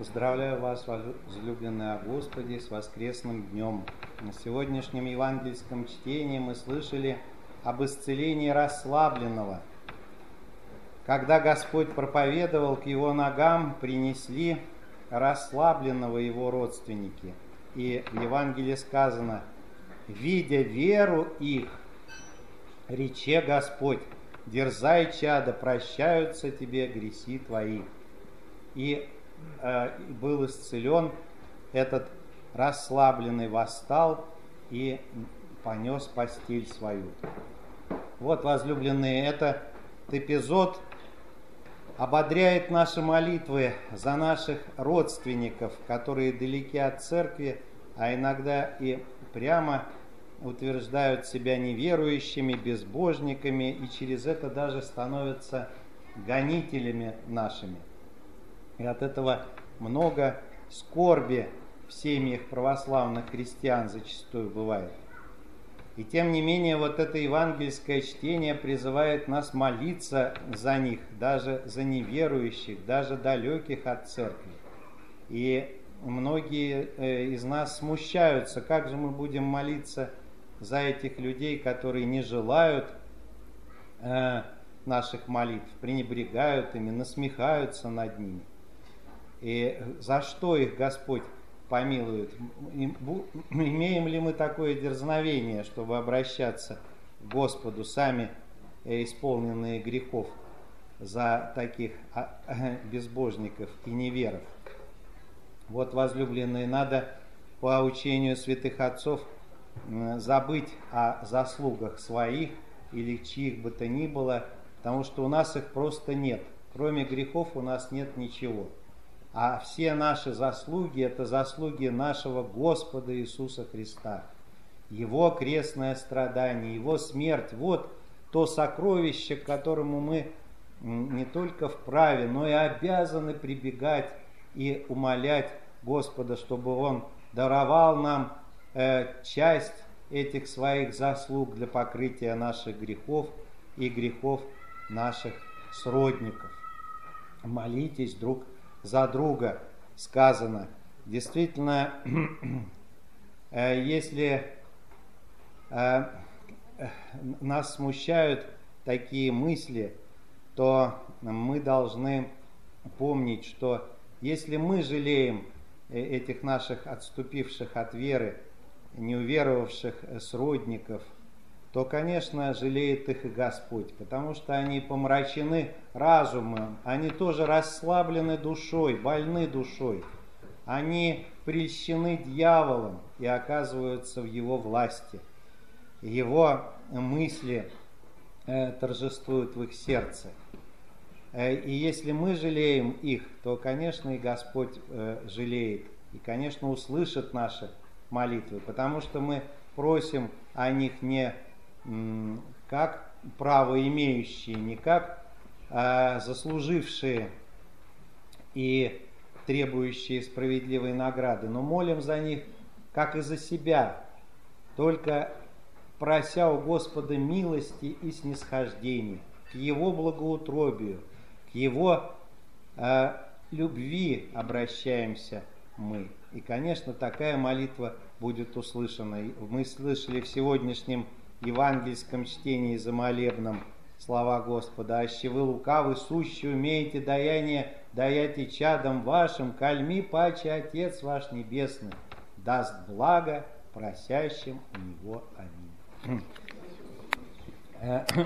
Поздравляю вас, возлюбленные о Господе, с воскресным днем. На сегодняшнем евангельском чтении мы слышали об исцелении расслабленного. Когда Господь проповедовал, к его ногам принесли расслабленного его родственники. И в Евангелии сказано: «Видя веру их, рече Господь, дерзай, чадо, прощаются тебе грехи твои». И был исцелен этот расслабленный, восстал и понес постель свою. Вот, возлюбленные, этот эпизод ободряет наши молитвы за наших родственников, которые далеки от церкви, а иногда и прямо утверждают себя неверующими, безбожниками, и через это даже становятся гонителями нашими. И от этого много скорби в семьях православных христиан зачастую бывает. И тем не менее, вот это евангельское чтение призывает нас молиться за них, даже за неверующих, даже далеких от церкви. И многие из нас смущаются, как же мы будем молиться за этих людей, которые не желают наших молитв, пренебрегают ими, насмехаются над ними. И за что их Господь помилует? Имеем ли мы такое дерзновение, чтобы обращаться к Господу, сами исполненные грехов, за таких безбожников и неверов? Вот, возлюбленные, надо по учению святых отцов забыть о заслугах своих или чьих бы то ни было, потому что у нас их просто нет. Кроме грехов у нас нет ничего. А все наши заслуги – это заслуги нашего Господа Иисуса Христа. Его крестное страдание, Его смерть – вот то сокровище, к которому мы не только вправе, но и обязаны прибегать и умолять Господа, чтобы Он даровал нам часть этих своих заслуг для покрытия наших грехов и грехов наших сродников. Молитесь друг за друга, сказано. Действительно, если нас смущают такие мысли, то мы должны помнить, что если мы жалеем этих наших отступивших от веры, неуверовавших сродников, то, конечно, жалеет их и Господь, потому что они помрачены разумом, они тоже расслаблены душой, больны душой, они прельщены дьяволом и оказываются в его власти. Его мысли торжествуют в их сердце. И если мы жалеем их, то, конечно, и Господь жалеет, и, конечно, услышит наши молитвы, потому что мы просим о них не как право имеющие, не как заслужившие и требующие справедливой награды, но молим за них, как и за себя, только прося у Господа милости и снисхождения, к Его благоутробию, к Его любви обращаемся мы. И, конечно, такая молитва будет услышана. Мы слышали в сегодняшнем евангельском чтении за молебном слова Господа: «Аще вы лукавы, сущи, умеете даяние даяте чадам вашим, кальми паче Отец ваш Небесный даст благо просящим у Него. Аминь».